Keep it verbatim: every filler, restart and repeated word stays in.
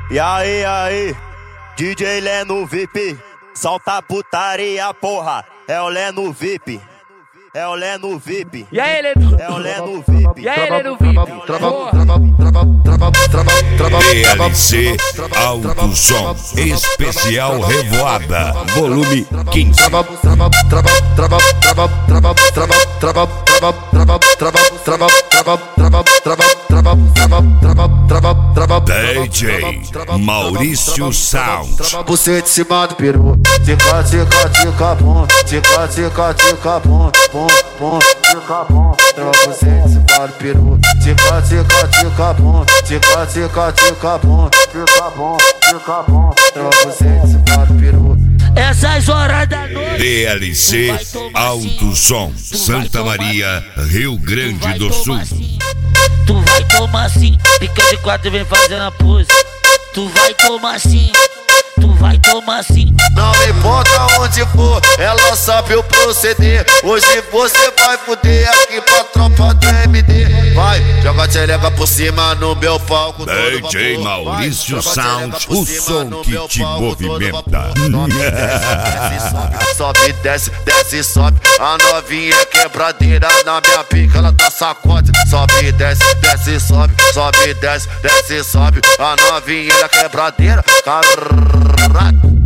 E aí, aí, D J Leno V I P, solta putaria, porra, é o Leno V I P, é o Leno V I P. E aí, Leno? É o Leno V I P. E aí, Leno V I P? D L C Alto Som Especial Revoada Volume quinze. D J Maurício Sound. Você de cima do peru, tica, tica, tica, bom, tica, tica, tica, bom, bom, bom, tica, bom. Trava você de cima do peru, tica, tica, tica, bom, tica, tica, tica, bom, tica, bom, tica, bom. Trava você de cima do peru. Essas horas da noite. D L C Alto Som Santa Maria, Rio Grande do Sul. Tu vai tomar assim, fica de quatro e vem fazendo a pose. Tu vai tomar assim, tu vai tomar assim. Não importa onde for, ela sabe o proceder. Hoje você vai fuder aqui pra tropa do M D. Vai, joga a tchereca por cima no meu palco. D J Maurício Sound, o som que te movimenta. Sobe, desce, desce, sobe. A novinha é quebradeira, na minha pica ela dá sacode. Sobe, desce, desce, sobe. Sobe, desce, desce, sobe. A novinha é quebradeira. Caralho.